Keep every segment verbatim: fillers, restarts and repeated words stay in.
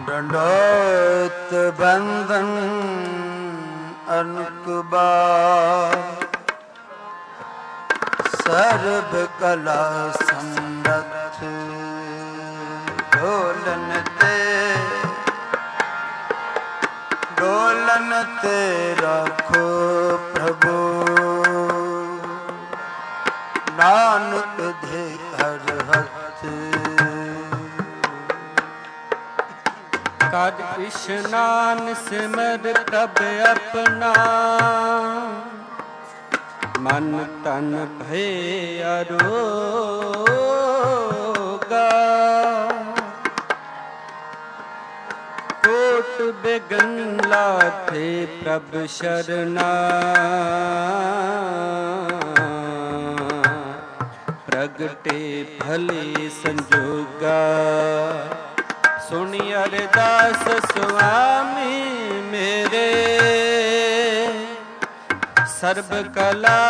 ਡੰਡੋਤ ਬੰਧਨ ਅਨਕ ਬਾਰ, ਸਰਬ ਕਲਾ ਸਮਰੱਥ ਢੋਲਨ ਤੇ ਢੋਲਨ ਤੇ ਰੱਖੋ ਪ੍ਰਭੂ, ਨਾਨਕ ਦੇ ਹਰ ਹੱਥ। ਕਦ ਇਸ਼ਨਾਨ ਸਿਮਰ ਪ੍ਰਭ ਆਪਣਾ, ਮਨ ਤਨ ਭੈ ਅਰੋਗਾ। ਕੋਟ ਬਿਗਨ ਲਾਥੇ ਪ੍ਰਭ ਸ਼ਰਨਾ, ਪ੍ਰਗਟੇ ਭਲੇ ਸੰਜੋਗਾ। ਸੁਣੀ ਅਰਦਾਸ ਸੁਆਮੀ ਮੇਰੇ, ਸਰਬ ਕਲਾ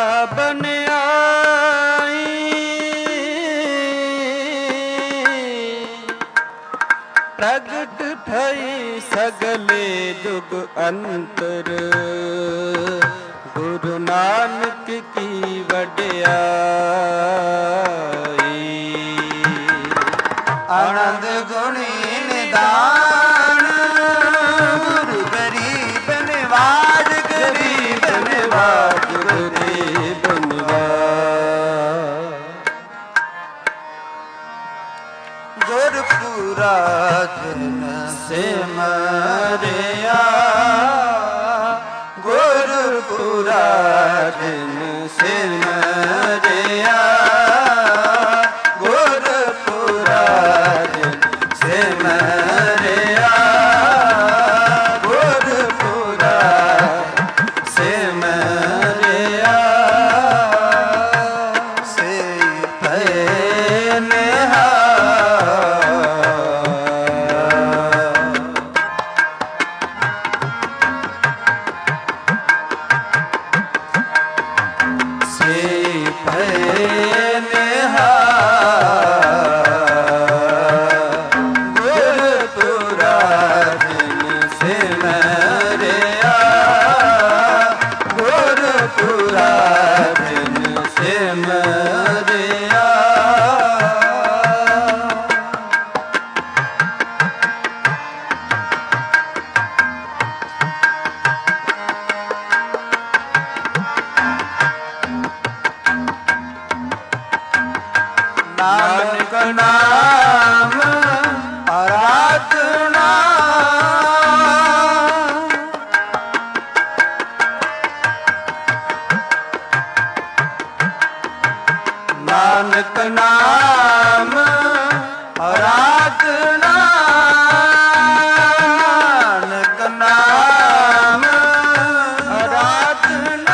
ਬਨਿਆਈ। ਪ੍ਰਗਟ ਭਈ ਸਗਲੇ ਜੁਗ ਅੰਤਰ, ਗੁਰੂ ਨਾਨਕ ਕੀ ਵਡਿਆਈ। ਆਨੰਦ ਗੁਣੀ ਨਿਦਾਨ, ਗੁਰੂ ਗਰੀਬ ਨਿਵਾਜ, ਗਰੀਬ ਨਿਵਾਜ, ਗਰੀਬ ਨਿਵਾਜ। ਗੁਰਪੁਰਾ ਜਨ ਸਿਮਰਿਆ, ਗੁਰਪੁਰਾ ਜਨ ਸਿਮਰਿਆ, ਗੁਰਪੁਰਾ ਜਨ ਸਿਮਰਿਆ, ਗੁਰਪੁਰਾ ਸਿਮਰਿਆ। ਸਈ ਭੈ ਨਾਨਕ ਨਾਮ ਆਰਾਧਨਾ, ਨਾਨਕ ਨਾਮ ਆਰਾਧਨਾ, ਨਾਨਕ ਨਾਮ ਆਰਾਧਨਾ।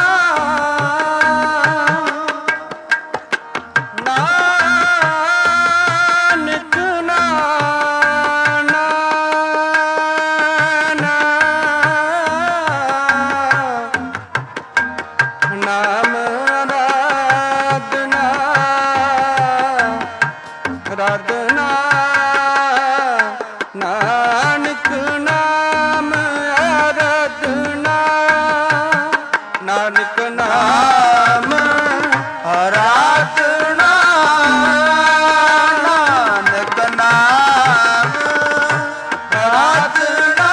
ਆਰਾਧਨਾ, ਨਾਨਕ ਨਾਮ ਆਰਾਧਨਾ, ਨਾਨਕ ਨਾਮ ਆਰਾਧਨਾ, ਨਾਨਕ ਨਾਮ ਆਰਾਧਨਾ।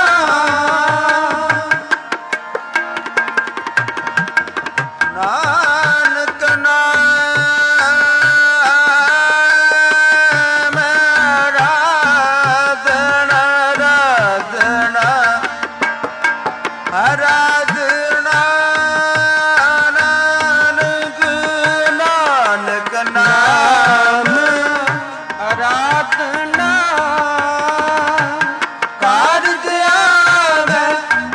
ਨਾਨਕ ਨਾਮ ਆਰਾਧਨਾ, ਆਰਾਧਨਾ, ਆਰਾਧਨਾ। ਨਾਨਕ ਨਾਨਕ ਨਾਮ ਆਰਾਧਨਾ, ਕਾਰਜ ਆਵੈ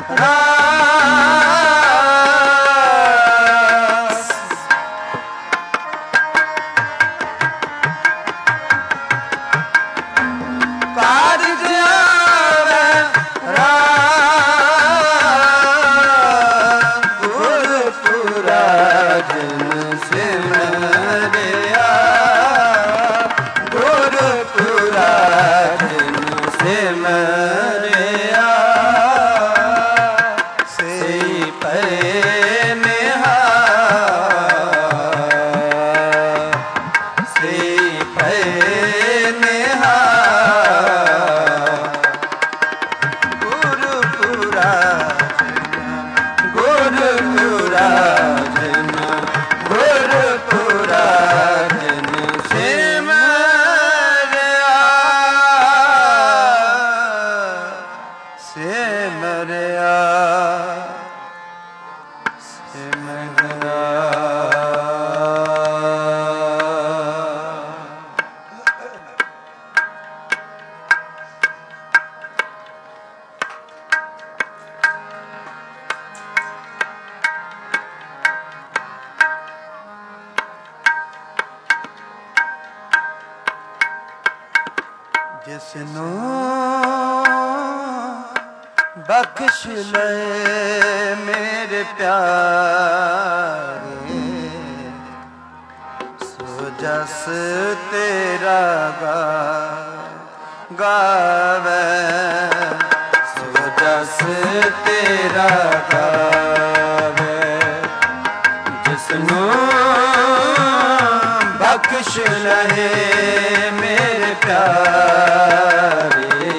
ਰਾਸ। ਕਾਰਜ ਆਵੈ ਰਾਸ, ਗੁਰਪੁਰਾ ਜਨ ਸਿਮਰਿਆ, ਗੁਰ ਜਿਸਨੂੰ ਬਖਸ਼ ਲਏ ਮੇਰੇ ਪਿਆਰੇ, ਸੋ ਜਸ ਤੇਰਾ ਗਾ ਗਾਵੇ, ਸੋ ਜਸ ਤੇਰਾ ਗਾਵੇ। ਜਿਸਨੂੰ ਬਖਸ਼ ਲਏ ਮੇਰੇ ਪਿਆਰੇ,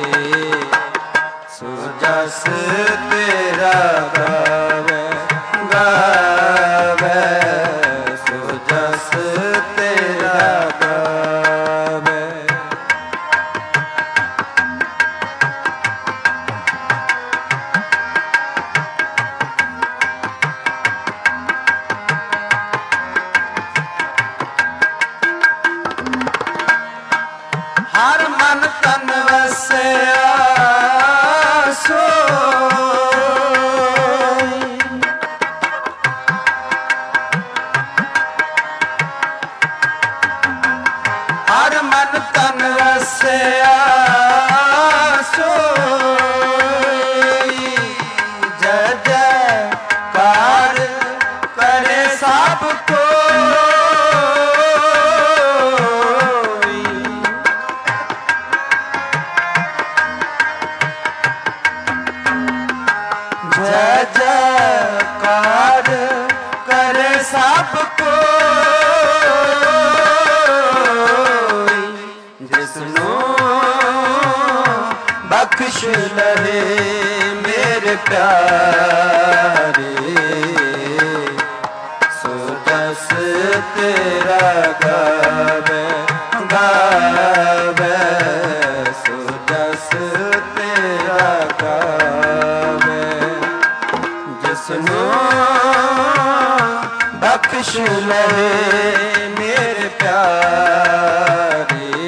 ਸੋ ਜਸ ਤੇਰਾ ਗਾਵੇ ਗਾਵੇ, ਸੋ ਜਸ ਤੇਰਾ ਗਾਵੇ। ਹਰ ਮਨ ਤਨ ਵਸਿਆ ਸੋਈ, ਹਰ ਮਨ ਤਨ ਵਸਿਆ ਸੋਈ, ਜੈ ਜੈਕਾਰ ਕਰੇ ਸਭ ਕੋਈ। ਜੈ ਜੈਕਾਰ ਕਰੇ ਸਭ ਕੋਈ, ਜਿਸਨੂੰ ਬਖਸ਼ ਲਏ ਮੇਰੇ ਪਿਆਰੇ, ਸੋ ਜਸ ਤੇਰਾ ਗਾਵੇ ਗਾਵੇ, ਸੋ ਜਸ ਤੇਰਾ ਗਾਵੇ। ਜਿਸਨੂੰ ਬਖਸ਼ ਲਏ ਮੇਰੇ ਪਿਆਰੇ,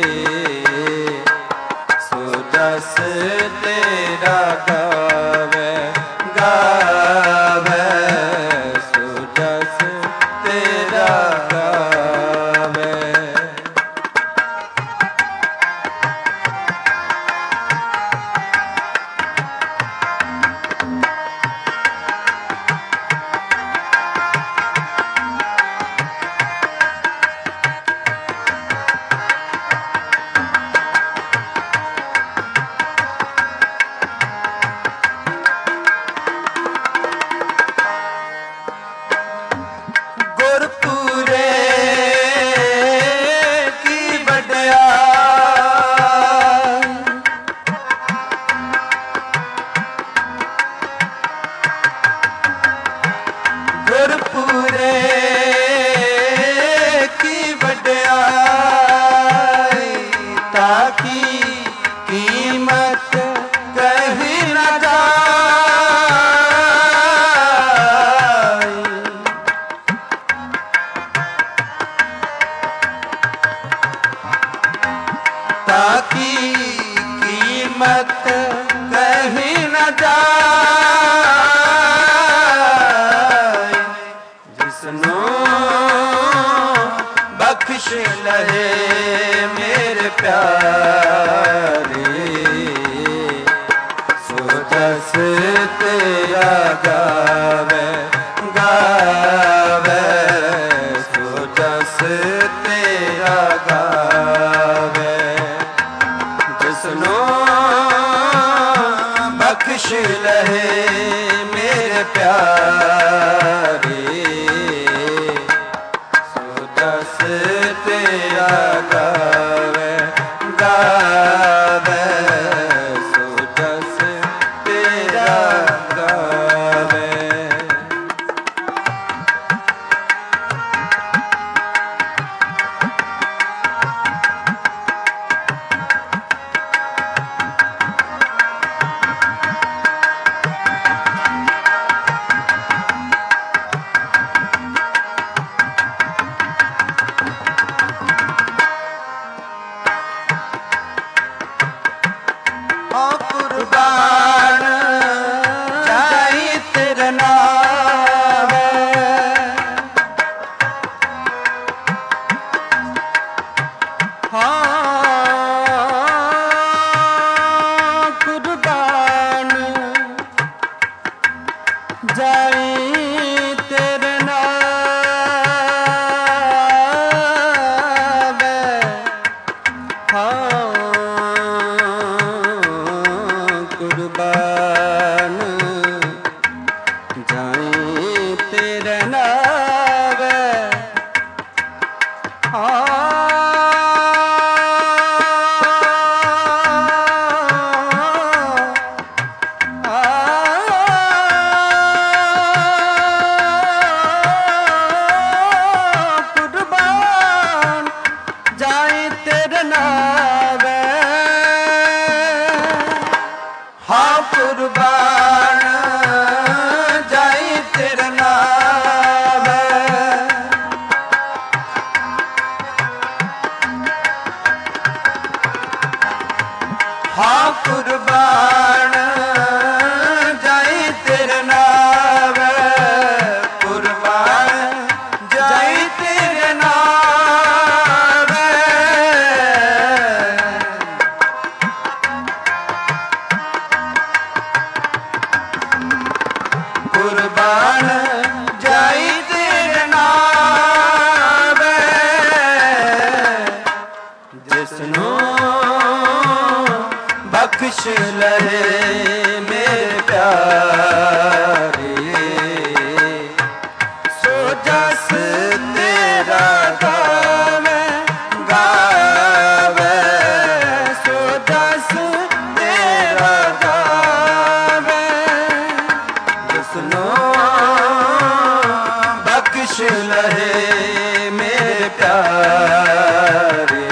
ਸੋ ਜਸ ਤੇਰਾ ਗਾਵੇ ਗਾਵੇ, ਸੋ ਜਸ ਤੇਰਾ ਗਾਵੇ। ਗੁਰਪੂਰੇ ਕੀ ਵਡਿਆਈ, ਗੁਰਪੂਰੇ ਕੀ ਵਡਿਆਈ, ਤਾਕੀ ਕੀਮਤ ਕਹੀ ਨਾ ਜਾਈ। ताकि कीमत कहीं न जाए, जिसनों बख्श लहे मेरे प्यारे, सो जस तेरा गावे गावे, सो जस तेरा गावे। जिसनों बख्श लहे मेरे प्यारे, सो जस तेरा गावे गावे, सो जस तेरा गावे। ਹਾਂ ਕੁਰਬਾਨ ਜਾਈ ਤੇਰੇ ਨਾਮ ਹਾਂ ਕੁਰਬਾਨ ਜਾਈ ਤੇਰੇ ਨਾਮ ਕੁਰਬਾਨ ਜਾਈ ਤੇਰੇ ਨਾਮ ਕੁਰਬਾਨ ਜਾਈ ਤੇਰੇ ਨਾਮ ਜਿਸਨੂੰ ਬਖਸ਼ ਲਏ ਮੇਰੇ ਪਿਆਰੇ ਸੋ ਜਸ ਤੇਰਾ ਗਾਵੇ ਗਾਵੇ ਸੋ ਜਸ ਤੇਰਾ ਗਾਵੇ ਜਿਸਨੂੰ ਬਖਸ਼ ਲਏ ਮੇਰੇ ਪਿਆਰੇ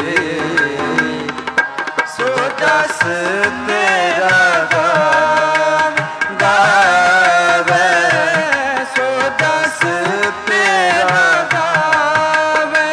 ਸੋ ਜਸ ਤੇਰਾ ਗਾਵੇ ਗਾਵੇ ਸੋ ਜਸ ਤੇਰਾ ਗਾਵੇ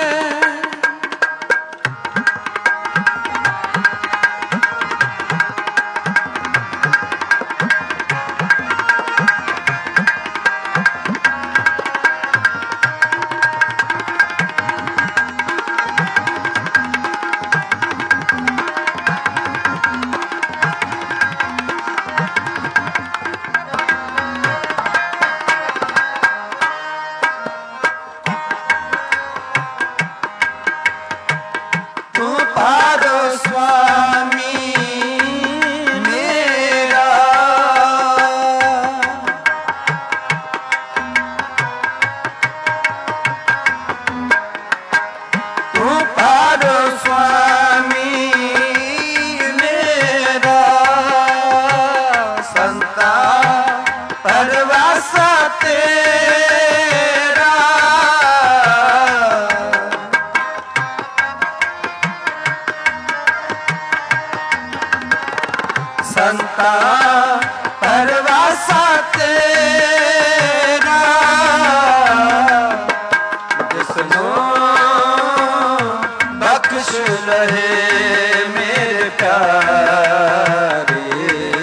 ਤੂੰ ਪਾਦੋ ਸੁਆਮੀ ਮੇਰਾ ਤੂੰ ਪਾਦੋ ਸੁਆਮੀ ਮੇਰਾ ਸੰਤਾ ਪਰਵਾਸਾ ਤੇਰਾ ਸੰਤਾ ਪਰਵਾਸਾ ਤੇਰਾ ਜਿਸਨੂੰ ਬਖਸ਼ ਲਏ ਮੇਰੇ ਪਿਆਰੇ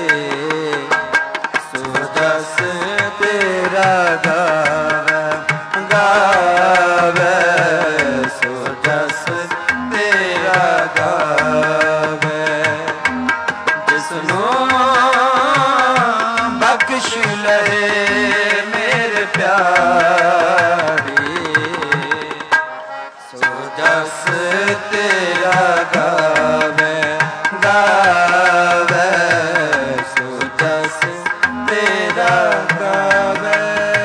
ਸੋ ਜਸ ਤੇਰਾ ਗਾਵੇ ਗਾਵੇ ਸੋ ਜਸ ਤੇਰਾ ਗਾਵੇ ਜਿਸਨੂੰ ਬਖਸ਼ ਲਏ ਮੇਰੇ ਪਿਆਰੇ ਸੋ ਜਸ ਤੇਰਾ ਗਾਵੇ ਗਾਵੇ ਸੋ ਜਸ ਤੇਰਾ ਗਾਵੇ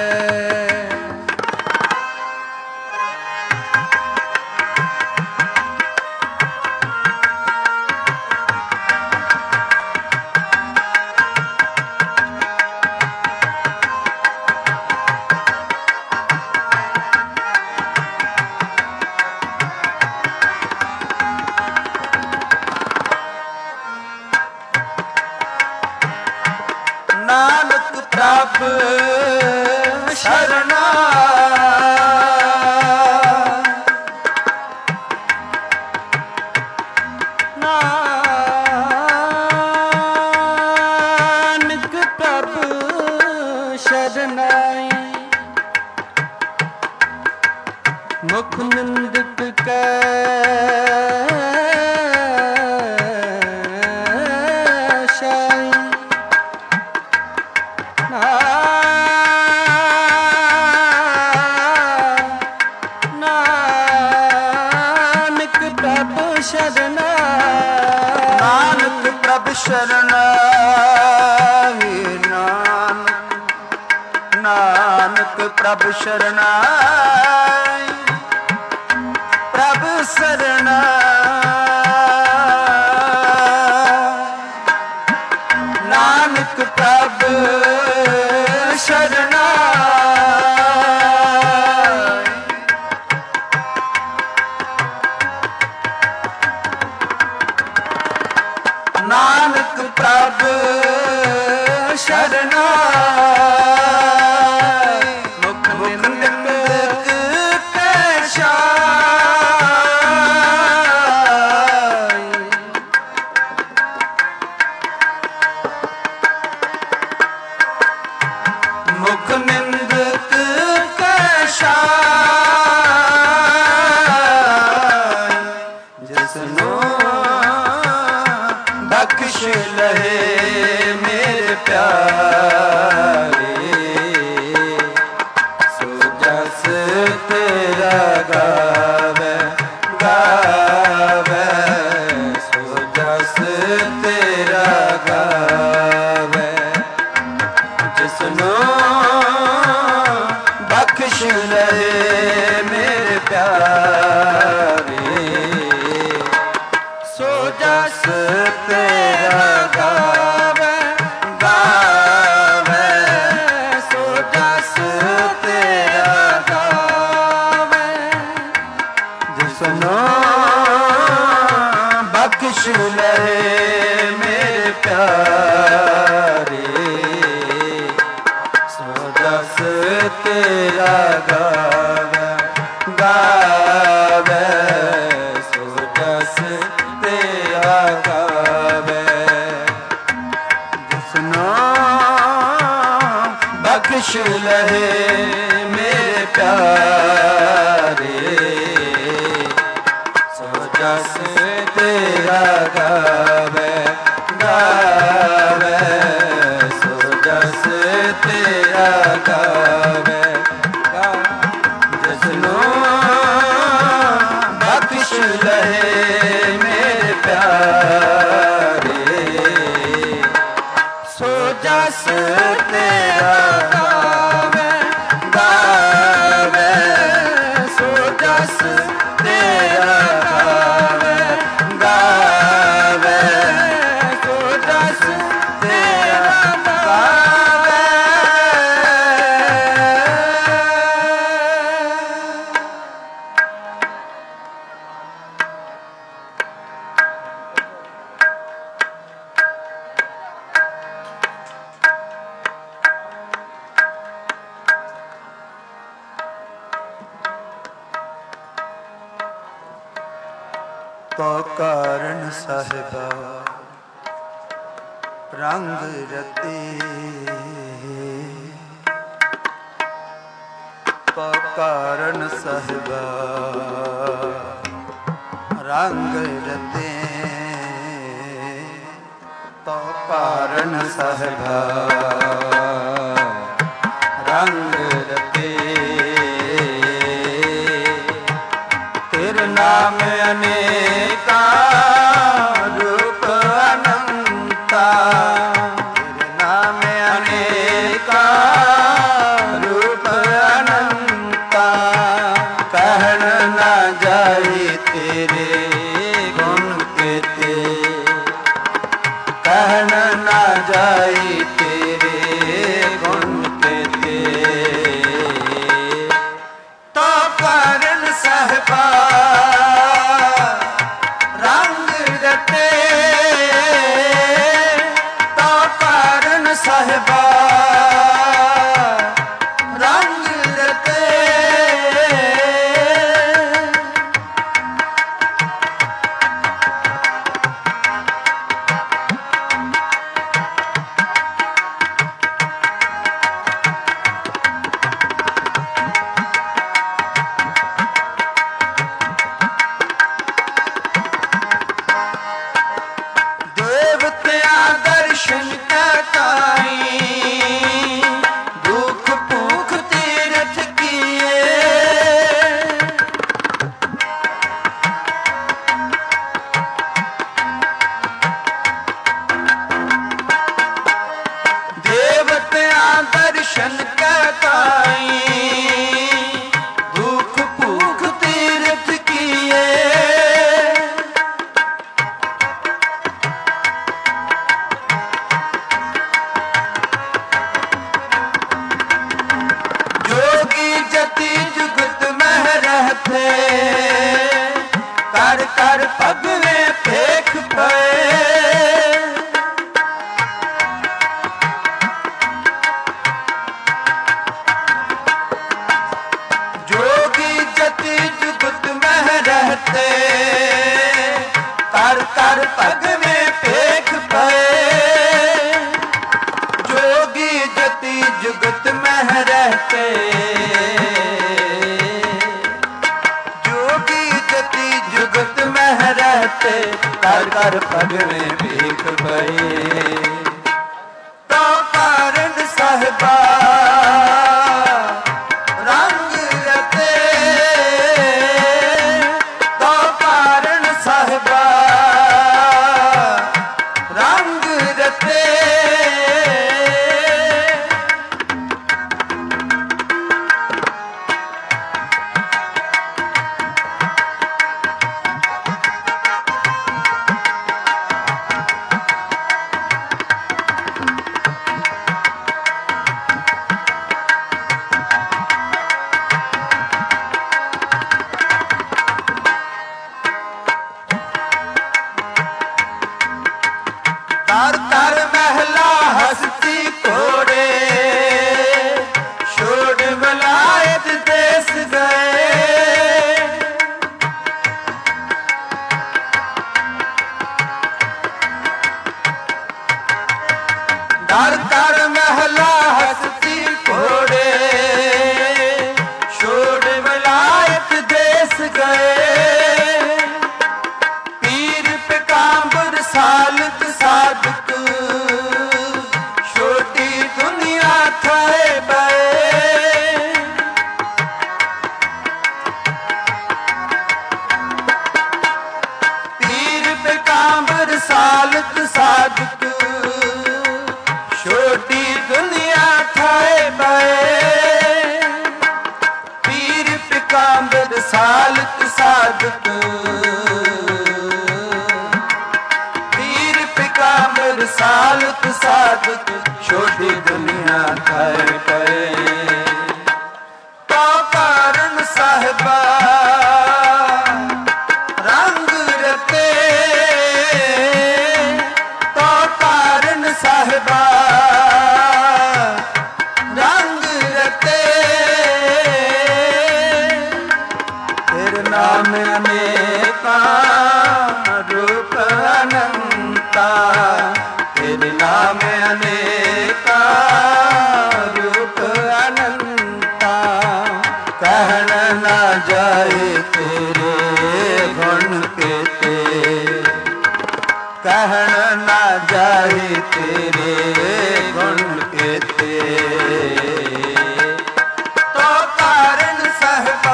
ਨਾਨਕ ਪ੍ਰਭ ਸ਼ਰਨਾ ਨਾਨਕ ਪ੍ਰਭ ਸ਼ਰਨਾਈ ਮੁਖ ਨਿੰਦਕ ਕੈ ਸ਼ਾਈ ਨਾਨਕ ਪ੍ਰਭ ਸ਼ਰਨਾ ਨਾਨਕ ਪ੍ਰਭ ਸ਼ਰਨਾਈ ਨਾਨਕ ਨਾਨਕ ਪ੍ਰਭ ਸ਼ਰਨਾਈ ਪ੍ਰਭ ਸਰਨਾ ਨਾਨਕ ਪ੍ਰਭ ਸ਼ਰਨਾ ਨਾਨਕ ਪ੍ਰਭ ਸ਼ਰਨਾਈ ਮੁਖ ਨਿੰਦਕ ਕੈ ਛਾਈ ਮੁਖ ਨਿੰਦਕ ਕੈ ਛਾਈ ਜਿਸਨੂੰ ਬਖਸ਼ ਲਏ ਮੇਰੇ ਪਿਆਰੇ ਸੋ ਜਸ ਤੇਰਾ ਗਾਵੇ ਗਾਵੇ ਸੋ ਜਸ ਤੇਰਾ ਗਾਵੇ ਜਿਸਨੂੰ ਬਖਸ਼ ਲਏ ਮੇਰੇ ਪਿਆਰੇ ਸੋ ਜਸ ਤੇਰਾ ਗਾਵੇ ਗਾਵੇ ਸੋ ਜਸ ਤੇਰਾ ਗਾਵੇ ਜਿਸਨੂੰ ਬਖਸ਼ ਲਏ ਮੇਰੇ ਪਿਆਰੇ ਸੋ ਜਸ ਤੇਰਾ ਗਾਵੇ ਗਾਵੇ ਸੋ ਜਸ ਤੇਰਾ ਗਾਵੇ ਜਿਸਨੂੰ ਬਖਸ਼ ਲਏ ਮੇਰੇ ਪਿਆਰੇ ਸੋ ਜਸ ਤੇਰਾ ਗਾਵੇ ਗਾਵੇ ਸੋ ਜਸ ਤੇਰਾ ਗਾਵੇ ਜਿਸਨੂੰ ਬਖਸ਼ ਲਏ ਮੇਰੇ ਪਿਆਰੇ ਸੋ ਜਸ ਤੇਰਾ ਗਾਵੇ ਗਾਵੇ ਸੋ ਜਸ ਤੇਰਾ ਗਾਵੇ ਗਾਵੇ ਸੋ ਜਸ ਤੇਰਾ ਗਾਵੇ ਤੋ ਕਾਰਨ ਸਾਹਿਬਾ ਰੰਗ ਰਤੇ ਤੋ ਕਾਰਨ ਸਾਹਿਬਾ ਰੰਗ ਰਤੇ ਤੋ ਕਾਰਨ ਸਾਹਿਬਾ ਰੰਗ ਰਤੇ ਤੇਰੇ ਨਾਮ ਅਨੇਕਾ ਰੂਪ ਅਨੰਤਾ ਤੇਰੇ ਨਾਮ ਅਨੇਕਾ ਰੂਪ ਅਨੰਤਾ ਕਹਿਣ ਨਾ ਜਾਈ ਤੇਰੇ ਗੁਣ ਕੀਤੇ ਕਹਿਣ ਨਾ ਜਾਈ ਤੇਰੇ ਗੁਣ ਕੀਤੇ ਤੋ ਕਾਰਨ ਸਾਹਿਬਾ ਰੰਗ ਰਤੇ ਤੋ ਕਾਰਨ ਸਾਹਿਬਾ ਰੰਗ ਰਤੇ ਦਰਸ਼ਨ ਕਤਾਈ ਦੁਖ ਭੂਖ ਤੀਰਥ ਕੀਏ ਦੇਵਤਿਆਂ ਦਰਸ਼ਨ ਕਤਾਈ ਦੁਖ ਭੂਖ ਤੀਰਥ ਕੀਏ ਕਰ ਕਰ ਭਗਵੇ ਭੇਖ ਪਏ ਕਰ ਭਗਵੇਂ ਭੀਖ ਪਈ। ਤੋ ਕਾਰਨ ਸਾਹਿਬਾ ਰੰਗ ਰਤੇ, ਤੋ ਕਾਰਨ ਸਾਹਿਬਾ ਰੰਗ ਰਤੇ। तर तर महला हस्ती घोड़े, छोड़ विलायत देश गए। तर तर महला हस्ती घोड़े, छोड़ विलायत देश गए। पीर पिकाम्बर सालत साधक, छोटी दुनिया थाए बए। पीर पिकाम्बर सालत साधक, छोटी दुनिया थाए बए। पीर पिकाम्बर सालत साधक, पिकाम्बर सालत साधक, छोटी दुनिया खाए पए। तो कारण साहिबा रंग रते, तो कारण साहिबा रंग रते। तेरे नाम अनेका रूप अनंता, तेरे नाम अनेका रूप अनंता। कहन ना जाए तेरे गुण केते, कहन ना जाए तेरे गुण केते। तो कारण सहबा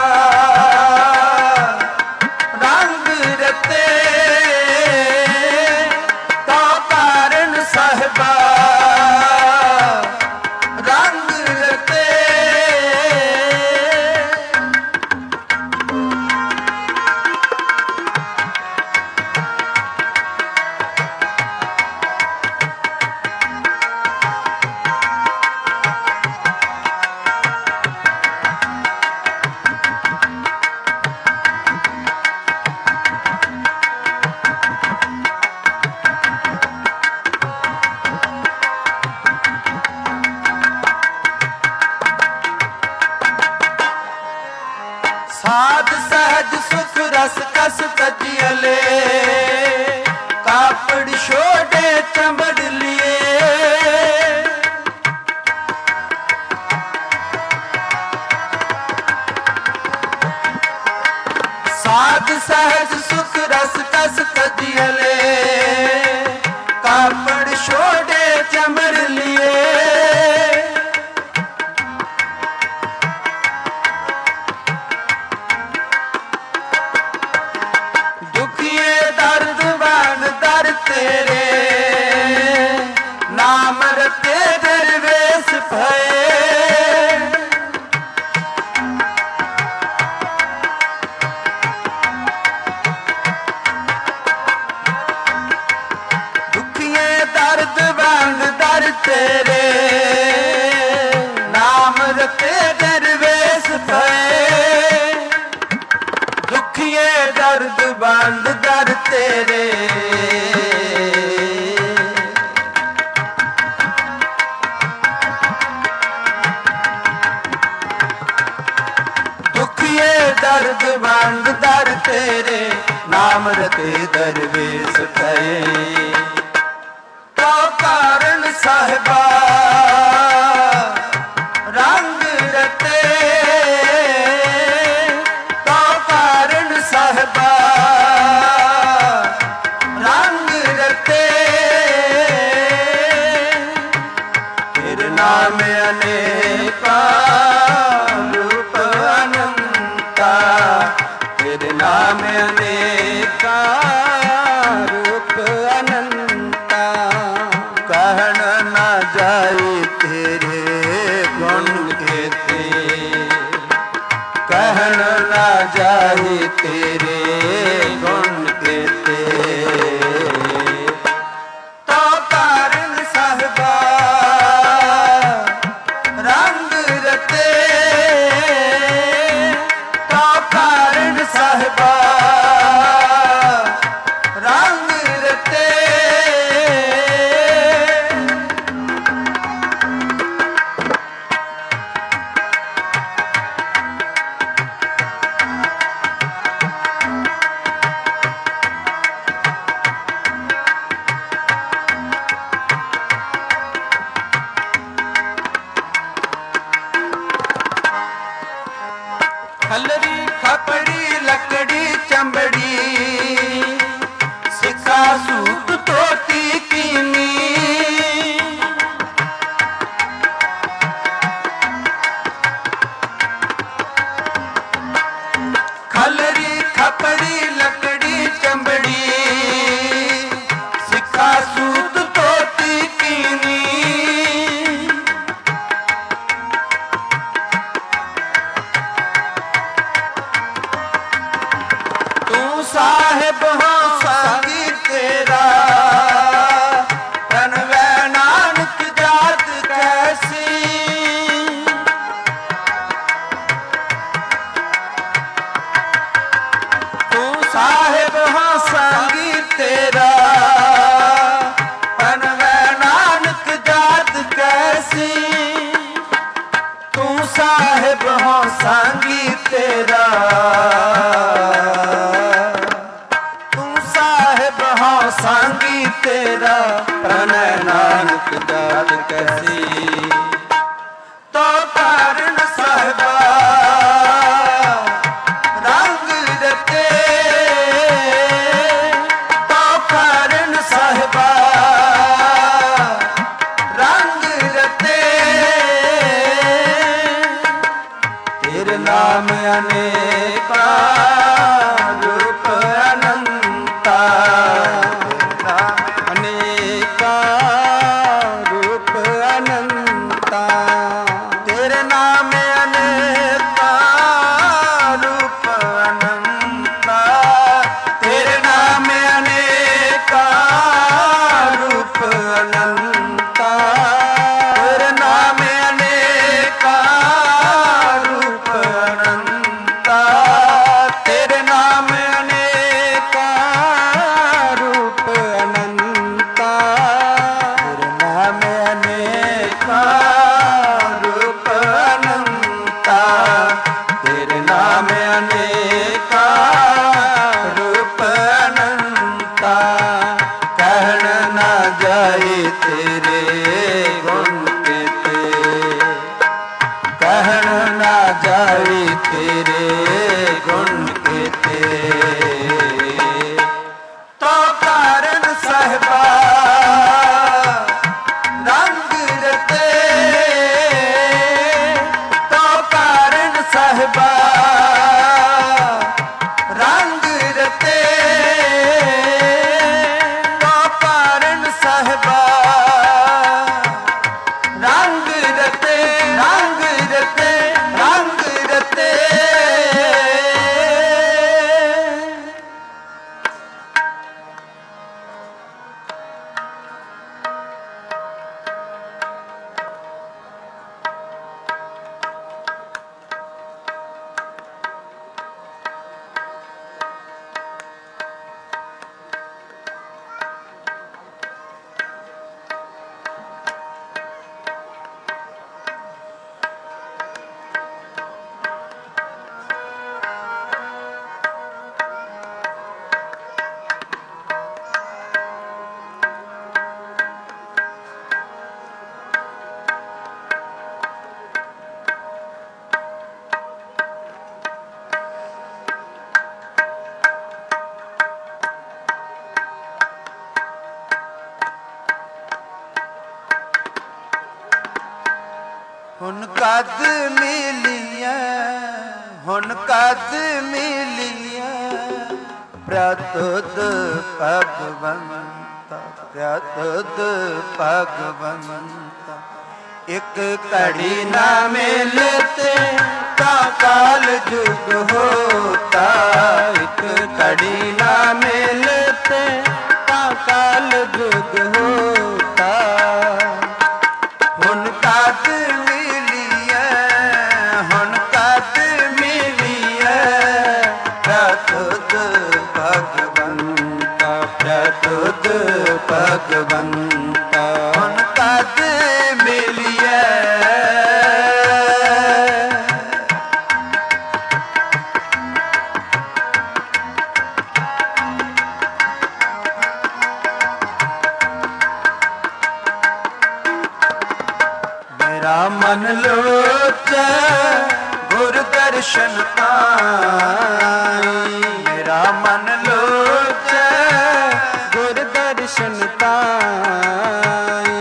रंग रते, तो कारण सहबा रंग रते। साध सहज सुख रस कस तजियले, कापड़ छोड़े चंबड़ लिए। साध सहज सुख रस कस तजियले, कापड़ छोड़े चंबड़ लिए। दर्द बान दर तेरे नाम रते दरवेश भये। दुखिए दर्द बान दर तेरे नाम रते दरवेश भये। दुखिए दर्द बांध दर तेरे दर्द बंद दर तेरे नाम रते दरवेश थए। तो कारण साहिबा रंग रते, तो कारण साहिबा रंग सांगी तेरा प्रणय नानक जात कैसी तो कारण साहिबा रंग रते तो कारण साहिबा रंग रते तेरे नाम अनेका रूप अनंता अनेका रूप अनंता तेरे नाम अनेका रूप अनंता तेरे नाम अनेका रूप अनंता तेरे नाम अनेका रूप अनंता तेरे नाम अनेका रूप अनंता तेरे नाम अनेका रूप अनंता तेरे नाम अनेका रूप अनंता कहन ना जाए तेरे गुण केते कहन ना जाए तेरे गुण केते तो कारण साहिबा रंग रते तो कारण साहिबा रंग रते तो कारण साहिबा रंग रते रंग रते रंग रते हुन कद मिलिया हुन कद मिलिया प्रतुद भगवंता प्रतुद भगवंता एक घड़ी ना मिलते ता काल जुग होता एक घड़ी ना मिलते ता काल जुग होता हुन कद मिलिया हुन कद मिलिया प्रतुद भगवंता प्रतुद भगवंता हुन कद मिलिया मेरा मन लोचे गुर दर्शन पाई मेरा मन लोचे गुर दर्शन पाई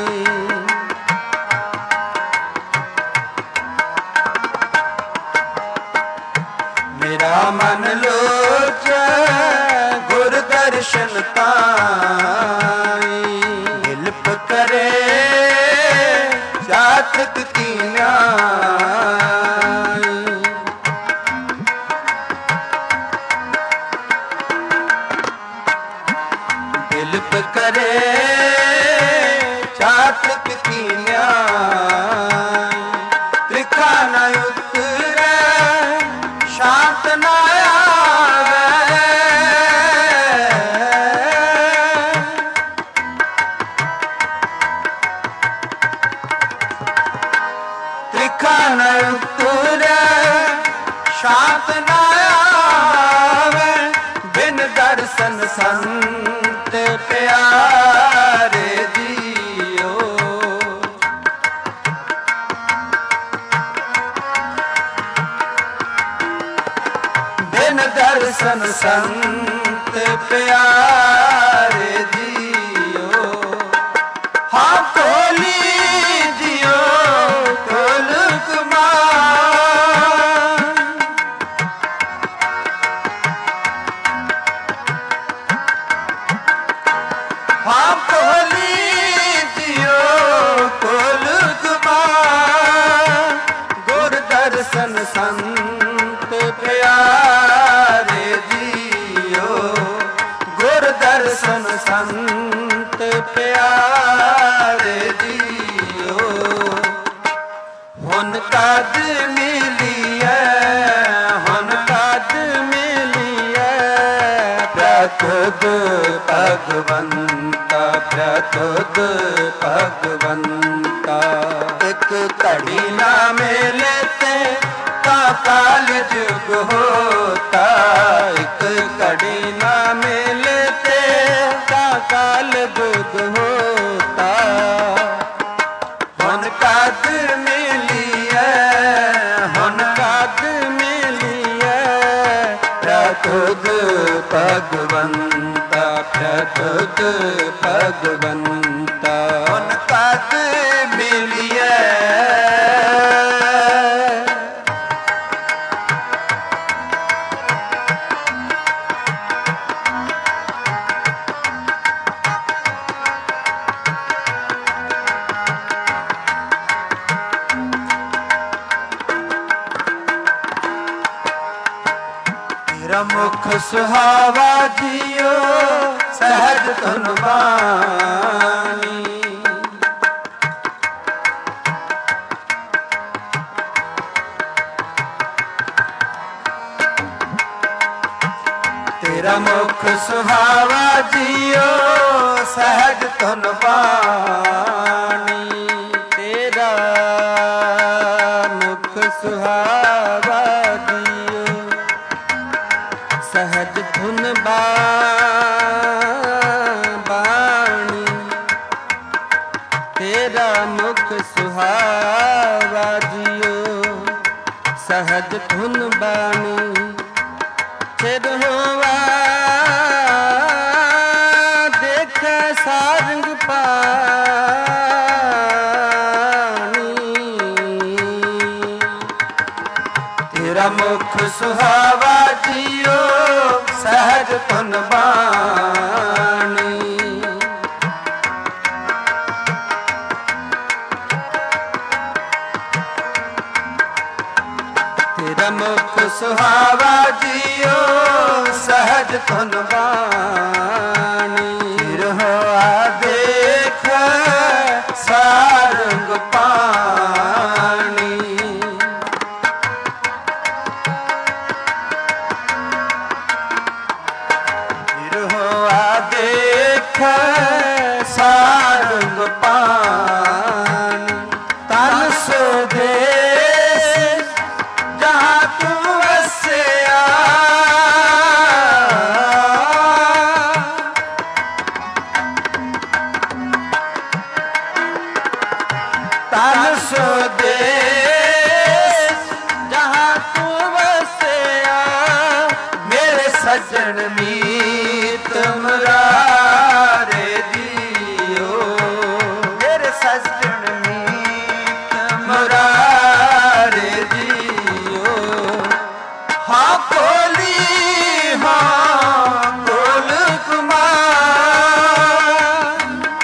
मेरा मन लोचे गुर दर्शन पाई हिलप करे जातक की न्याय दिलप करे जातक की न्याय त्रिखा न उतरे शांत न आवे त्रिखा न उतरे शांत न आवे बिन दर्शन संत प्यारे ਦਰਸ਼ਨ ਸੰਤ ਪਿਆਰੇ ਜੀਓ। ਹਾਂ ਕੋਲੀ ਜੀਓ ਕੋਲ ਕੁਮਾਰ, ਹਾਂ ਕੋਲੀ ਜੀਓ ਕੋਲ ਕੁਮਾਰ। ਗੁਰ ਦਰਸ਼ਨ ਸੰਤ ਪਿਆਰੇ ਜੀਓ, ਗੁਰ ਦਰਸ਼ਨ ਸੰਤ ਪਿਆਰੇ ਜੀਓ। ਹੁਣ ਕਦ ਮਿਲੀਐ ਹੁਣ ਕਦ ਮਿਲੀਐ ਪ੍ਰਤੁਦ ਭਗਵੰਤਾ ਪ੍ਰਤੁਦ ਭਗਵੰਤਾ। ਇੱਕ ਘੜੀ ਨਾ ਮਿਲੇ ਤੇ ਤਾਂ ਕਾਲ ਜੁਗ ਹੋਤਾ, ਇੱਕ ਘੜੀ ਨਾ ਮਿਲੇ ਤੇ ਤਾਂ ਕਾਲ ਜੁਗ ਹੋਤਾ। ਹੁਣ ਕਦ ਮਿਲੀਐ ਹੁਣ ਕਦ ਮਿਲੀਐ ਪ੍ਰਤੁਦ ਭਗਵੰਤਾ ਪ੍ਰਤੁਦ ਭਗਵੰਤਾ। ਹੁਣ ਕਦ ਮਿਲੀਐ ਮੁਖ ਸੁਹਾਵਾ ਜੀਓ ਸਹਿਜ ਧੁਨ ਬਾਣੀ। ਤੇਰਾ ਮੁਖ ਸੁਹਾਵਾ ਜੀਓ ਸਹਿਜ ਧੁਨ ਬਾਣੀ। ਤੇਰਾ ਮੁਖ ਸੁਹਾਵਾ ਸਹਿਜ ਧੁਨ ਬਾਣੀ। ਤੇਰਾ ਮੁਖ ਸੁਹਾਵਾ ਜੀਓ ਸਹਿਜ ਧੁਨ ਬਾਣੀ। ਚਿਰ ਹੋਵਾ ਦੇਖੈ ਸਾਰੰਗ ਪਾਣੀ। ਤੇਰਾ ਮੁਖ ਸੁਹਾਵਾ ਜੀਓ ਸਹਿਜ ਧੁਨ ਬਾਣੀ। ਤੇਰਾ ਮੁਖ ਸੁਹਾਵਾ ਜੀਓ ਸਹਿਜ ਧੁਨ ਬਾਣੀ। ਰਹਵਾ ਦੇਖ ਸਾਰੰਗ ਪਾਣੀ। ਦੇਖ ਸਾਰੰਗ ਪਾਣੀ। ਤਨ ਸੋ ਦੇਸ ਜਹਾਂ ਤੂੰ ਵਸਿਆ, ਤਨ ਸੋ ਦੇਸ ਜਹਾਂ ਤੂੰ ਵਸਿਆ। ਮੇਰੇ ਸੱਜਣ ਮੀਤ ਮੁਰਾਰੇ ਜੀਓ, ਮੇਰੇ ਸੱਜਣ ਮੀਤ ਮੁਰਾਰੇ ਜੀਓ। ਹਾਂ ਕੋਲੀ ਹਾਂ ਕੋਲ ਕੁਮਾਰ,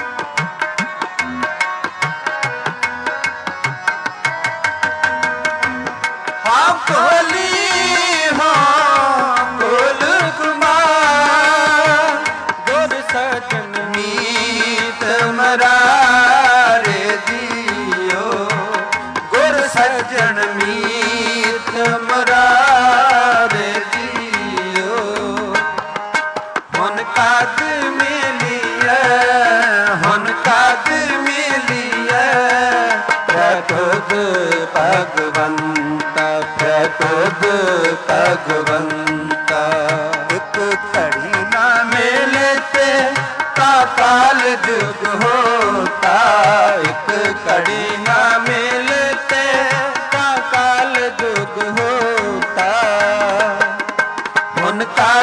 ਹਾਂ ਕੋਲੀ ਹਾਂ ਕੋਲ ਕੁਮਾਰ। ਗੁਰ ਸਜਣ ਮੀਤ ਮੁਰਾਰੇ ਜੀਓ, ਗੁਰ ਸਜਣ ਮੀਤ ਮੁਰਾਰੇ ਜੀਓ। ਹੁਣ ਕਦ ਮਿਲੀਐ ਹੁਣ ਕਦ ਮਿਲੀਐ ਪ੍ਰਤੁਦ ਭਗਵੰਤਾ ਪ੍ਰਤੁਦ ਭਗਵੰਤਾ। ਇੱਕ ਘੜੀ ਨਾ ਮਿਲੇ ਤੇ ਤਾਂ ਕਾਲ ਜੁਗ ਹੋਤਾ, ਇੱਕ ਘੜੀ ਨਾ ਮਿਲੇ ਤੇ ਤਾਂ ਕਾਲ ਜੁਗ ਹੋਤਾ। ਹੁਣ ਕਾ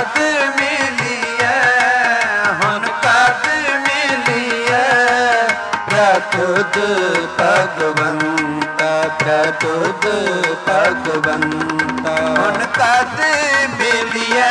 ਪ੍ਰਤੁਦ ਭਗਵੰਤਾ ਪ੍ਰਤੁਦ ਭਗਵੰਤਾ ਹੁਣ ਕਦ ਮਿਲਿਐ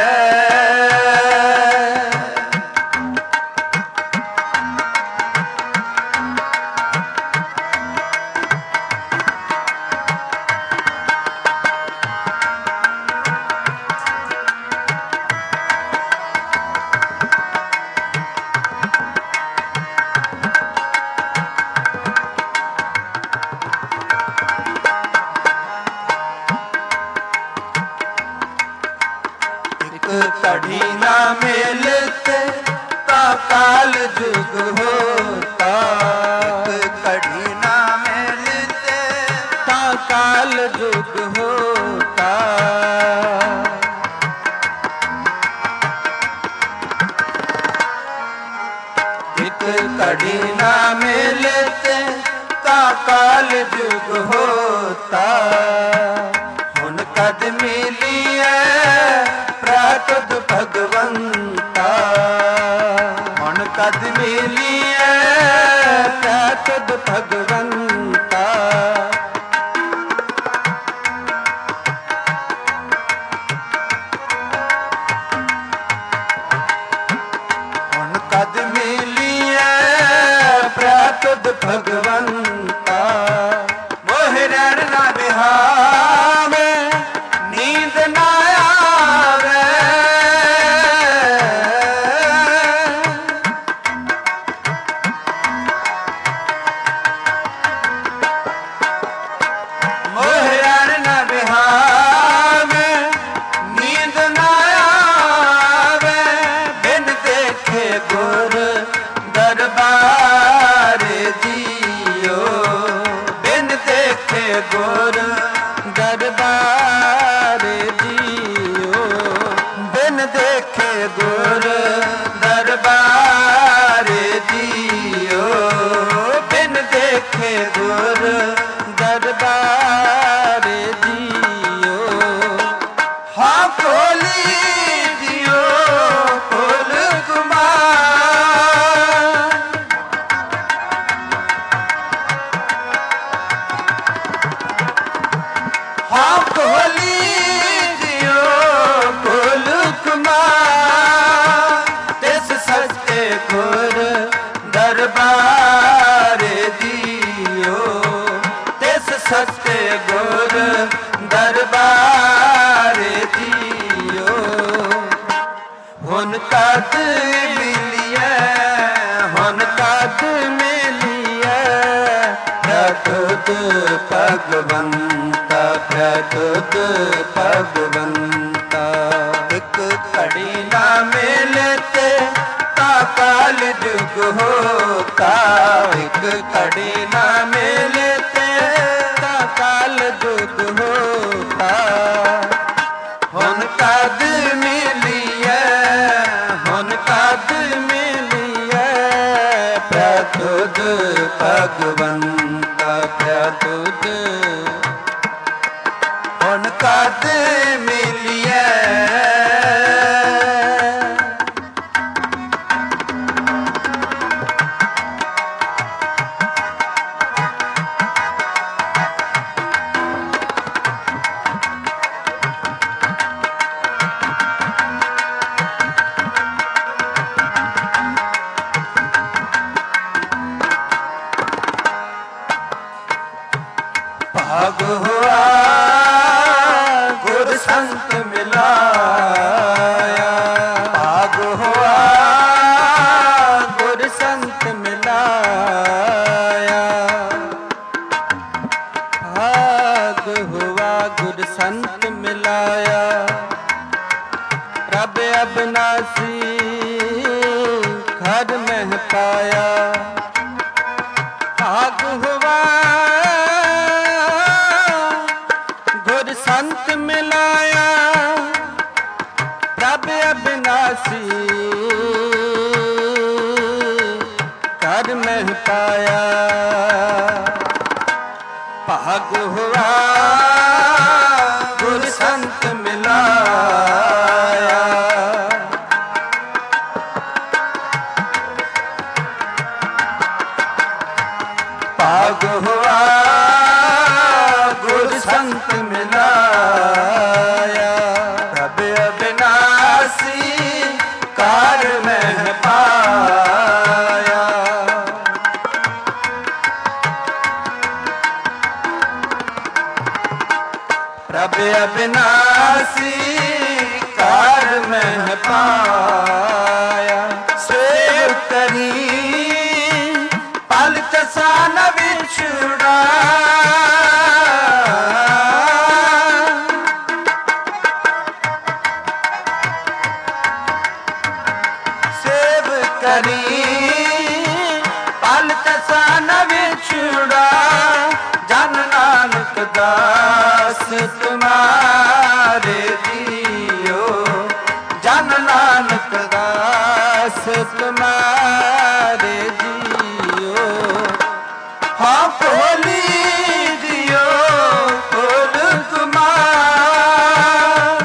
ਘੜੀ ਨਾ ਮਿਲਤੇ ਤਾਂ ਕਾਲ ਜੁਗ ਹੋਤਾ ਇੱਕ ਘੜੀ ਨਾ ਮਿਲਤੇ ਤਾਂ ਕਾਲ ਜੁਗ ਹੋਤਾ ਇੱਕ ਘੜੀ ਨਾ ਮਿਲਤੇ ਤਾਂ ਕਾਲ ਜੁਗ ਹੋਤਾ ਹੁਣ ਕਦ ਮਿਲੀਐ ਪ੍ਰਤੁਦ ਭਗਵੰਤਾ ਹੁਣ ਕਦ ਮਿਲੀਐ ਪ੍ਰਤੁਦ ਭਗਵੰਤਾ ਹੁਣ ਕਦ ਮਿਲੀਐ ਪ੍ਰਤੁਦ ਭਗਵੰਤਾ ਮੋਹਿ ਰਹਿਣ ਨਾ ਬਿਹਾਵੇ ਨੀਂਦ ਨਾ ਗੁਰ ਦਰਬਾਰ ਜੀਓ ਬਿਨ ਦੇਖੇ ਗੁਰ ਦਰਬਾਰ ਜੀਓ ਬਿਨ ਦੇਖੇ ਗੁਰ ਦਰਬਾਰ ਜੀਓ ਹਾਂ ਖੋਲੀ ਜੀਓ ਖੋਲ ਕੁਮਾਰ ਹਾਂ ਖੋਲੀ ਜਿਉ ਖੋਲ ਕੁਮਾਰ ਤਿਸ ਸੱਚੇ ਗੁਰ ਦਰਬਾਰ ਜੀਓ ਤਿਸ ਸੱਚੇ ਗੁਰ ਦਰਬਾਰ ਜੀਓ ਹੁਣ ਕਦ ਮਿਲਿਐ ਹੁਣ ਕਦ ਮਿਲਿਐ ਪ੍ਰਤੁਦ ਭਗਵੰਤਾ ਪ੍ਰਤੁਦ ਭਗਵੰਤਾ ਇੱਕ ਘੜੀ ਨਾ ਮਿਲਤੇ ਤਾਂ ਕਾਲ ਜੁਗ ਹੋਤਾ ਇੱਕ ਘੜੀ ਨਾ ਮਿਲਤੇ ਤਾਂ ਕਾਲ ਜੁਗ ਹੋਤਾ ਹੁਣ ਕਦ ਮਿਲੀਐ ਹੁਣ ਕਦ ਮਿਲੀਐ ਪ੍ਰਤੁਦ ਭਗਵੰਤਾ ਪ੍ਰਤੁਦ ਹੁਣ ਕਦ ਮਿਲਿਐ ਭਾਗ ਹੋਆ ਗੁਰ ਸੰਤ ਮਿਲਾਇਆ ਭਾਗ ਹੋਆ ਗੁਰ ਸੰਤ ਮਿਲਾਇਆ ਭਾਗ ਹੋਆ ਗੁਰ ਸੰਤ ਮਿਲਾਇਆ ਪ੍ਰਭ ਅਬਨਾਸੀ ਘਰ ਮਹਿ ਪਾਇਆ ਭਾਗ ਹੋਆ ਸੰਤ ਮਿਲਾਇਆ ਪ੍ਰਭ ਅਬਿਨਾਸੀ ਘਰ ਮਹਿ ਪਾਇਆ ਭਾਗ ਹੋਆ ਗੁਰ ਸੰਤ ਮਿਲਾਇਆ ਭਾਗ ਹੋਆ ਗੁਰ ਸੰਤ ਮਿਲਾਇਆ। ਪ੍ਰਭ ਅਬਿਨਾਸੀ ਕਾਰ ਮਹਿ ਪਾਇਆ। ਪ੍ਰਭ ਅਬਿਨਾਸੀ ਕਾਰ ਮਹਿ ਪਾਇਆ। ਸੇਵ ਕਰੀ ਪਲ ਚਸਾ ਨ ਵਿਛੜਾ। ਸੇਵ ਕਰੀ ਪਲ ਚਸਾ ਨ ਵਿਛੜਾ। ਜਨ ਨਾਨਕ ਦਾਸ ਤੁਮਾਰੇ ਜੀਓ। ਜਨ ਨਾਨਕ ਦਾਸ ਤੁਮਾਰੇ ਜੀਓ। ਹਾਂ ਖੋਲੀ ਦਿਓ ਖੋਲ ਤੁਮਾਰ।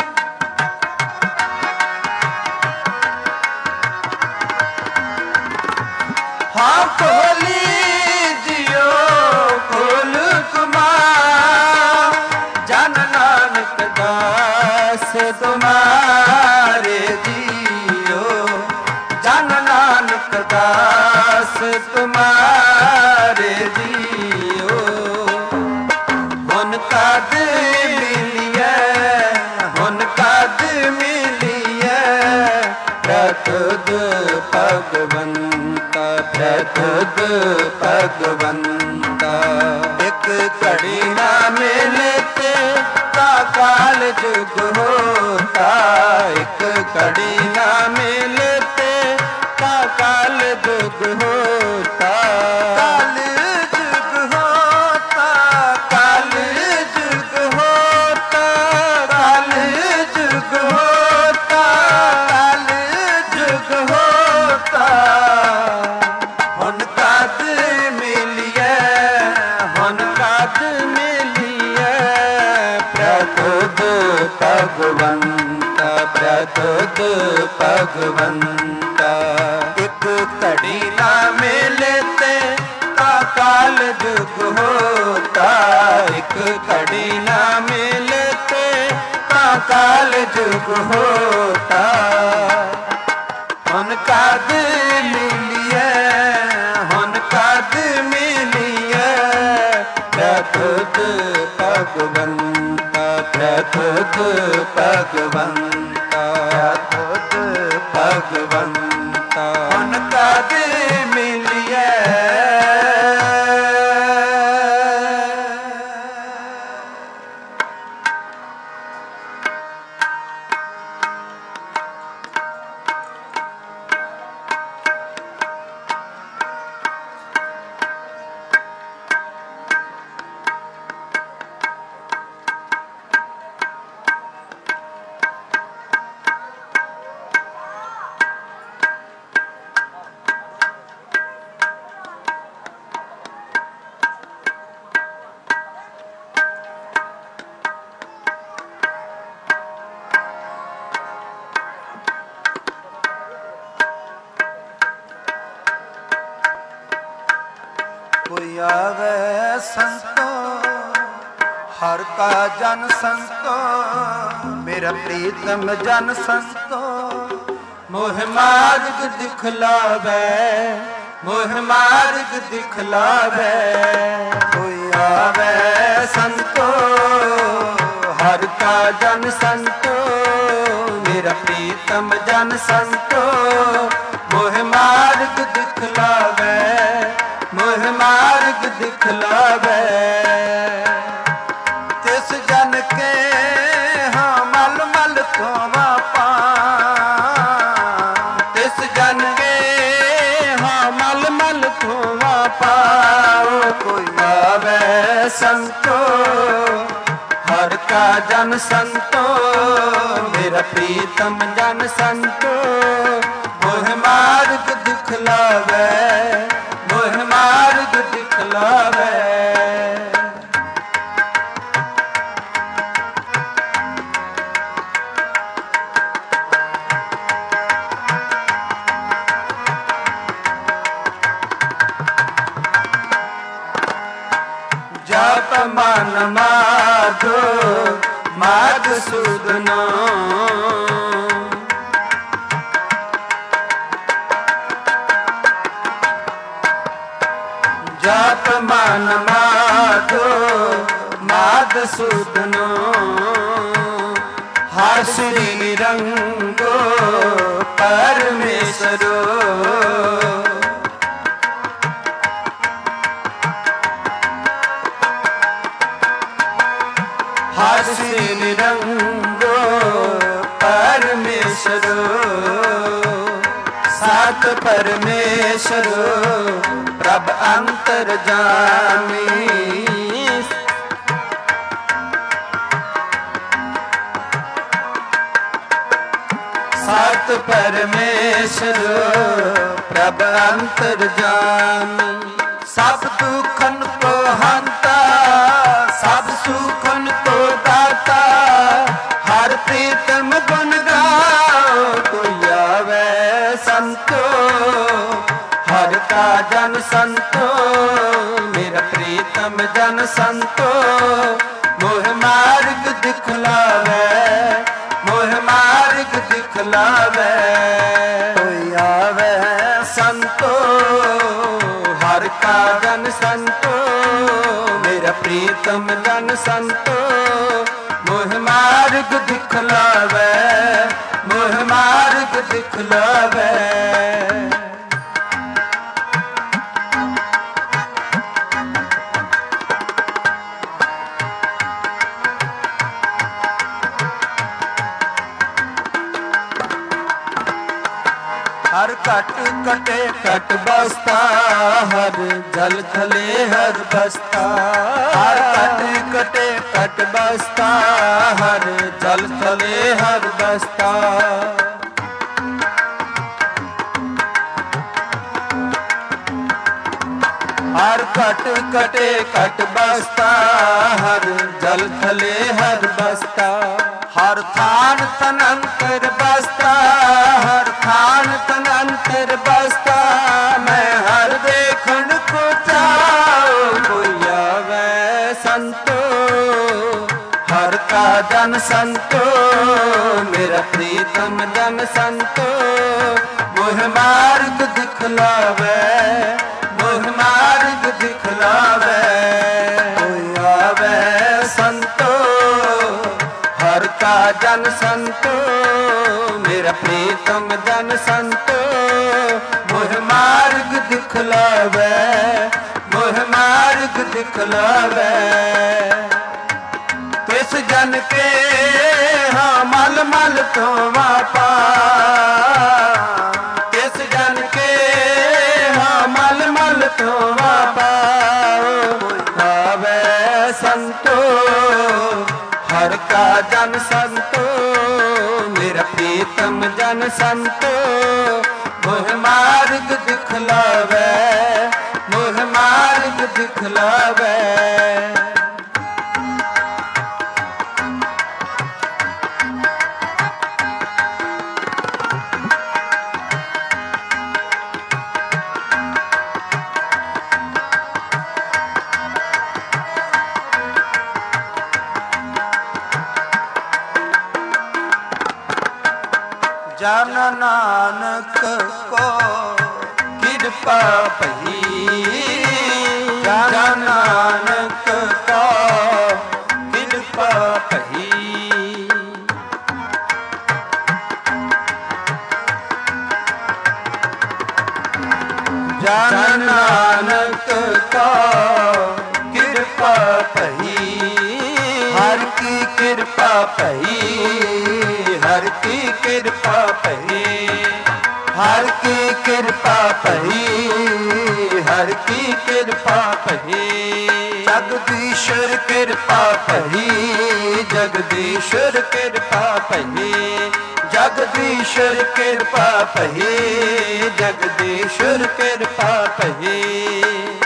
ਹਾਂ ਖੋਲੀ ਦਿਓ ਖੋਲ ਤੁਮਾਰ। ਜਨ ਨਾਨਕ ਦਾਸ ਤੁਮਾਰੇ ਜੀਓ। ਜਨ ਨਾਨਕ ਦਾਸ ਤੁਮਾਰੇ ਜੀਓ। ਹੁਣ ਕਦ ਮਿਲੀਐ ਹੁਣ ਕਦ ਮਿਲੀਐ। ਪ੍ਰਤੁਦ ਭਗਵੰਤਾ ਪ੍ਰਤੁਦ ਭਗਵੰਤਾ। ਇੱਕ ਘੜੀ ਨਾ ਮਿਲੇ ਤੇ ਤਾ ਕਾਲ ਜੁਗ ਹੋਤਾ। ਇੱਕ ਘੜੀ ਨਾ ਮਿਲੇ ਤੇ ਤਾ ਕਾਲ ਜੁਗ ਹੋਤਾ। ਕਾਲ ਜੁਗ ਹੋਤਾ ਕਾਲ ਜੁਗ ਹੋਤਾ। ਕਾਲ ਜੁਗ ਹੋਤਾ ਕਾਲ ਜੁਗ ਹੋਤਾ। ਹੁਣ ਕਦ ਮਿਲੀਐ ਹੁਣ ਕਦ ਮਿਲੀਐ। ਪ੍ਰਤੁਦ ਭਗਵੰਤਾ ਪ੍ਰਤੁਦ ਭਗਵੰਤਾ। ਇੱਕ ਘੜੀ ਨਾ ਮਿਲੇ ਤੇ ਤਾ ਕਾਲ ਜੁਗ ਹੋਤਾ। ਇੱਕ ਘੜੀ ਨਾ ਮਿਲੇ ਤੇ ਤਾ ਕਾਲ ਜੁਗ ਹੋਤਾ। ਹੁਣ ਕਦ ਮਿਲੀਐ ਹੁਣ ਕਦ ਮਿਲੀਐ। ਪ੍ਰਤੁਦ ਭਗਵੰਤਾ ਪ੍ਰਤੁਦ ਭਗਵੰਤਾ ਪ੍ਰਤੁਦ ਭਗਵੰਤਾ। ਹੁਣ ਕਦ ਮਿਲੀਐ। ਕੋਈ ਆਵੇ ਸੰਤੋ ਹਰ ਕਾ ਜਨ ਸੰਤੋ। ਮੇਰਾ ਪ੍ਰੀਤਮ ਜਨ ਸੰਤੋ। ਮੋਹ ਮਾਰਗ ਦਿਖਲਾਵੇ ਮੋਹ ਮਾਰਗ ਦਿਖਲਾਵੇ। ਕੋਈ ਆਵੇ ਸੰਤੋ ਹਰ ਕਾ ਜਨ ਸੰਤੋ। ਮੇਰਾ ਪ੍ਰੀਤਮ ਜਨ ਸੰਤੋ। ਮੋਹ ਮਾਰਗ ਦਿਖਲਾਵੇ ਮੋਹ ਮਾਰਗ ਦਿਖਲਾਵੇ। ਤਿਸ ਜਨ ਕੇ ਹਾਂ ਮਲ ਮਲ ਧੋਵਾ ਪਾ। ਤਿਸ ਜਨ ਕੇ ਹਾਂ ਮਲ ਮਲ ਧੋਵਾ ਪਾਓ। ਕੋਈ ਆਵੇ ਸੰਤੋ ਹਰ ਕਾ ਜਨ ਸੰਤੋ। ਮੇਰਾ ਪ੍ਰੀਤਮ ਜਨ ਸੰਤੋ। ਮੋਹ ਮਾਰਗ ਦਿਖਲਾਵੇ ਮੋਹ ਮਾਰਗ ਦਿਖਲਾਵੇ। ਮਨ ਮਾਧੋ ਮਧੁਸੂਦਨਾ ਜਪ ਮਨ ਮਾਧੋ ਮਧੁਸੂਦਨਾ ਹਰਿ ਸ੍ਰੀ ਨਿਰੰਗੋ ਪਰਮੇਸ਼ਰੋ ਹਰਿ ਸ੍ਰੀ ਨਿਰੰਗੋ ਪਰਮੇਸ਼ਰੋ ਸਤ ਪਰਮੇਸ਼ਰੋ ਪ੍ਰਭ ਅੰਤਰਜਾਮੀ ਸਤ ਪਰਮੇਸ਼ਰੋ ਪ੍ਰਭ ਅੰਤਰਜਾਮੀ ਸਭ ਦੁਖਨ ਕੋ ਹੰਤਾ ਸਭ ਸੁਖਨ ਕੋ ਦਾਤਾ ਹਰ ਪ੍ਰੀਤਮ ਗੁਣ ਗਾਓ ਕੋਈ ਆਵੇ ਸੰਤੋ ਹਰ ਕਾ ਜਨ ਸੰਤੋ ਮੇਰਾ ਪ੍ਰੀਤਮ ਜਨ ਸੰਤੋ ਮੋਹ ਮਾਰਗ ਦਿਖਲਾਵੇ ਮੋਹ ਮਾਰਗ ਦਿਖਲਾਵੇ ਕੋਈ ਆਵੇ ਸੰਤੋ ਹਰ ਕਾ ਜਨ ਸੰਤੋ ਮੇਰਾ ਪ੍ਰੀਤਮ ਜਨ ਸੰਤੋ ਮੋਹ ਮਾਰਗ ਦਿਖਲਾਵੇ ਮੋਹ ਮਾਰਗ ਦਿਖਲਾਵੇ ਹਰ ਘਟ ਕਟੇ ਘਟ ਬਸਤਾ ਹਰ ਜਲ ਥਲੇ ਹਰ ਬਸਤਾ ਹਰ ਘਟ ਕਟੇ ਘਟ ਬਸਤਾ ਹਰ ਜਲ ਥਲੇ ਹਰ ਬਸਤਾ ਹਰ ਘਟ ਕਟੇ ਘਟ ਬਸਤਾ ਹਰ ਜਲ ਥਲੇ ਹਰ ਬਸਤਾ ਹਰ ਥਾਨ ਤਨੰਤਰ ਬਸਤਾ ਹਰ ਥਾਨ ਤਨੰਤਰ ਬਸਤਾ ਮੈਂ ਹਰ ਦੇਖਣ ਕੋ ਚਾਉ ਕੋਈ ਆਵੇ ਸੰਤੋ ਹਰ ਕਾ ਜਨ ਸੰਤੋ ਮੇਰਾ ਪ੍ਰੀਤਮ ਜਨ ਸੰਤੋ ਮੋਹ ਮਾਰਗ ਦਿਖਲਾਵੇ ਮੋਹ ਮਾਰਗ ਦਿਖਲਾਵੇ ਕੋਈ ਆਵੇ ਸੰਤੋ ਹਰ ਕਾ ਜਨ ਸੰਤੋ ਮੇਰਾ ਪ੍ਰੀਤਮ ਜਨ ਸੰਤੋ ਮੋਹ ਮਾਰਗ ਦਿਖਲਾਵੇ ਮੋਹ ਮਾਰਗ ਦਿਖਲਾਵੇ ਤਿਸ ਜਨ ਕੇ ਹਾਂ ਮਲ ਮਲ ਤੋਂ ਵਾਪਾ ਤਿਸ ਜਨ ਕੇ ਹਾਂ ਮਲ ਮਲ ਤੋਂ ਵਾਪਾ ਆਵੇ ਸੰਤੋ ਹਰ ਕਾ ਜਨ ਸੰਤੋ ਮੇਰਾ ਪ੍ਰੀਤਮ ਜਨ ਸੰਤੋ ਮੋਹ ਮਾਰਗ ਦਿਖਲਾਵੇ ਮੋਹ ਮਾਰਗ ਦਿਖਲਾਵੇ ਜਨ ਨਾਨਕ ਕੋ ਕਿਰਪਾ ਭਈ ਜਨ ਨਾਨਕ ਕੋ ਕਿਰਪਾ ਭਈ ਜਨ ਨਾਨਕ ਕੋ ਕਿਰਪਾ ਭਈ ਹਰ ਕੀ ਕਿਰਪਾ ਭਈ ਹਰ ਕੀ ਕਿਰਪਾ ਭਈ ਹਰ ਕੀ ਕਿਰਪਾ ਭਈ ਹਰ ਕੀ ਕਿਰਪਾ ਭਈ ਜਗਦੀਸ਼ਰ ਕਿਰਪਾ ਭਈ ਜਗਦੀਸ਼ਰ ਕਿਰਪਾ ਭਈ ਜਗਦੀਸ਼ਰ ਕਿਰਪਾ ਭਈ ਜਗਦੀਸ਼ਰ ਕਿਰਪਾ ਭਈ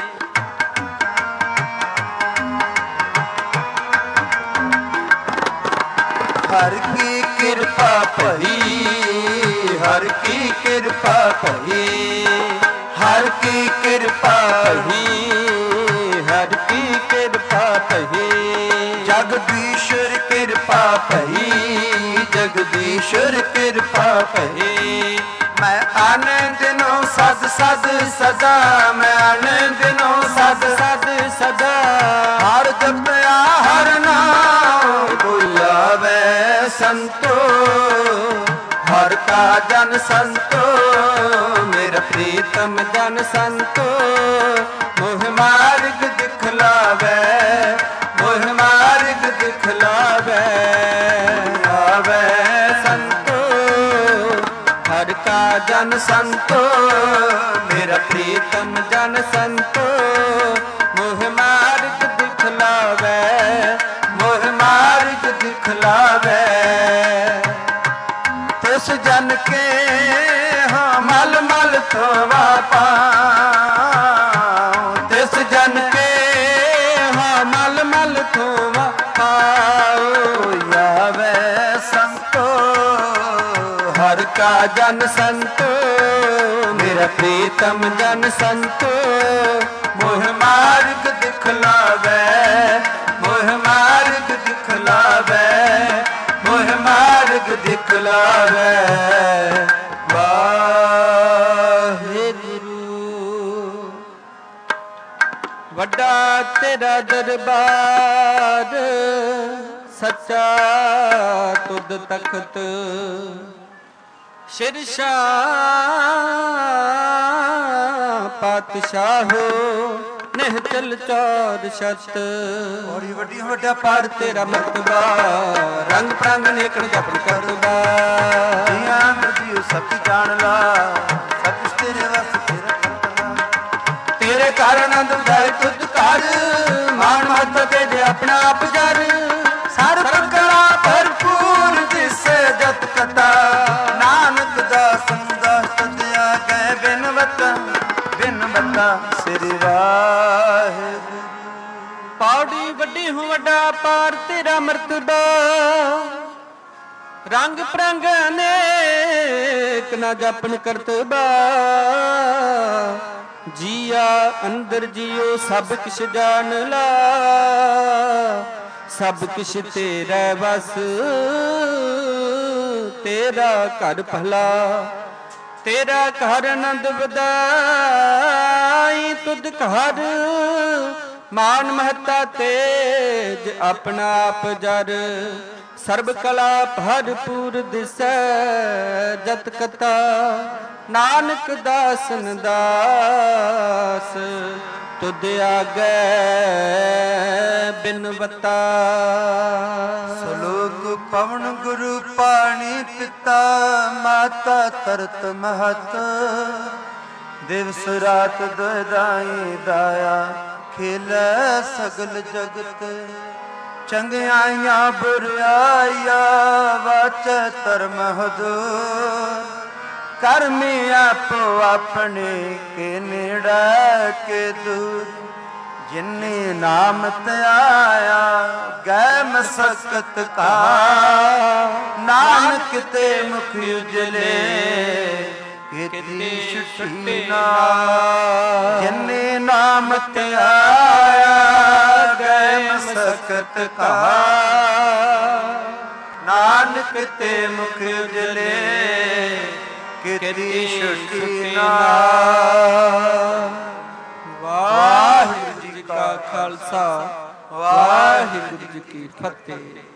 ਹਰ ਕੀ ਕਿਰਪਾ ਭਈ ਹਰ ਕੀ ਕਿਰਪਾ ਭਈ ਹਰ ਕੀ ਕਿਰਪਾ ਭਈ हर की कृपा भई। जगदीश्वर कृपा भई, जगदीश्वर कृपा भई। मैं आनंदिनो सद सद सदा, मैं आनंदिनो सद सद सदा। हर जपया हर नाम बोला वे संतो, हर का जन संतो मेरा प्रीतम जन संतो। मोह मार्ग दिखलावे, मोह मार्ग दिखलावे, आवे संतो हर का जन संतो मेरा प्रीतम जन संतो। मोह मार्ग दिखलावे, मोह मार्ग दिखलावे। तिस जन के हाँ मल मल थोवा पाऊं, तिस जन के हाँ मल मल थोवा पाओ। यावे संतो हर का जन संतो मेरा प्रीतम जन संतो। मोह मार्ग दिखलावे, मोह मार्ग दिखलावे, मोह मार्ग दिखलावे। ਵੱਡਾ ਤੇਰਾ ਦਰਬਾਰ ਸੱਚਾ ਤੁਧ ਤਖਤ। ਸ਼ਿਰਸ਼ਾਹ ਪਾਤਸ਼ਾਹੋ ਨਿਹਚਲ ਚੌਰ ਛਤ। ਬੜੀ ਵੱਡੀ ਵੱਡਾ ਪਾਰ ਤੇਰਾ ਮਰਤਬਾ ਰੰਗ ਪ੍ਰੰਗ ਨੇਕਣ ਜਪਨ ਕਰਦਾ। ਜੀਆਂ ਮਰਜੀ ਸਭ ਜਾਣ ਲਾ, ਸਭ ਕੁਛ ਤੇਰੇ ਵਸ ਤੇਰਾ ਕਰਦਾ। ਤੇਰੇ ਕਾਰਨ ਦੁਦਾਈ ਤੁਧ ਕਰ, ਮਾਨ ਮਹਤ ਤੇ ਜੇ ਆਪਣਾ ਆਪ ਜਰ। ਸਰਬ ਕਲਾ ਭਰਪੂਰ ਦਿਸੇ ਜਤ ਕਤਾ, ਨਾਨਕ ਦਾਸ ਦਾਸ ਤਦ ਆਗੇ ਬਿਨਵਤਾ, ਬਿਨਵਤਾ ਸ੍ਰੀ ਵਾਹਿਗੁਰੂ। ਪੌੜੀ ਵੱਡੀ ਹੂੰ ਵੱਡਾ ਪਾਰ ਤੇਰਾ ਮਰਤਬਾ ਰੰਗ ਪ੍ਰੰਗ ਅਨੇਕ ਨਾ ਜਪਨ ਕਰਤਬਾ। ਜੀਆ ਅੰਦਰ ਜੀਓ ਸਭ ਕਿਛ ਜਾਣ ਲਾ, ਸਭ ਕਿਛ ਤੇਰਾ ਵਸ ਤੇਰਾ ਘਰ ਭਲਾ। ਤੇਰਾ ਘਰ ਆਨੰਦ ਵਧਾਈ ਤੁਧ ਘਰ, ਮਾਨ ਮਹਤਾ ਤੇਜ ਆਪਣਾ ਆਪ ਜਰ। ਸਰਬ ਕਲਾ ਭਰਪੂਰ ਦਿਸੈ ਜਤ ਕਤਾ, ਨਾਨਕ ਦਾਸਨ ਦਾਸ ਤੁਧ ਆਗੇ ਬਿਨਵਤਾ। ਸਲੋਕ ਪਵਨ ਗੁਰੂ ਪਾਣੀ ਪਿਤਾ, ਮਾਤਾ ਤਰਤ ਮਹਤ। ਦਿਵਸ ਰਾਤ ਦੁਇਦਾਈ ਦਾਇਆ, ਖੇਲੈ ਸਗਲ ਜਗਤ। ਚੰਗਿਆਈਆਂ ਬੁਰਿਆਈਆਂ ਵਾਚੈ ਧਰਮ ਹਦੂਰ। ਕਰਮੀ ਆਪੋ ਆਪਣੇ ਕੇ ਨੇੜੇ ਕੇ ਦੂਰ। ਜਿਨੇ ਨਾਮ ਧਿਆਇਆ ਗੈ ਮਸਕਤ ਕਾ, ਨਾਨਕ ਤੇ ਮੁਖ ਉਜਲੇ ਕੀਤੀ ਛੁੱਟੀ ਨਾ। ਜਿਨੇ ਨਾਮ ਧਿਆਇਆ ਗੈ ਮਸਕਤ ਕਾ, ਨਾਨਕ ਤੇ ਮੁਖ ਉਜਲੇ ਕੀਤੀ ਛੁੱਟੀ ਨਾ। ਵਾਹਿਗੁਰੂ ਜੀ ਕਾ ਖਾਲਸਾ, ਵਾਹਿਗੁਰੂ ਜੀ ਕੀ ਫਤਿਹ।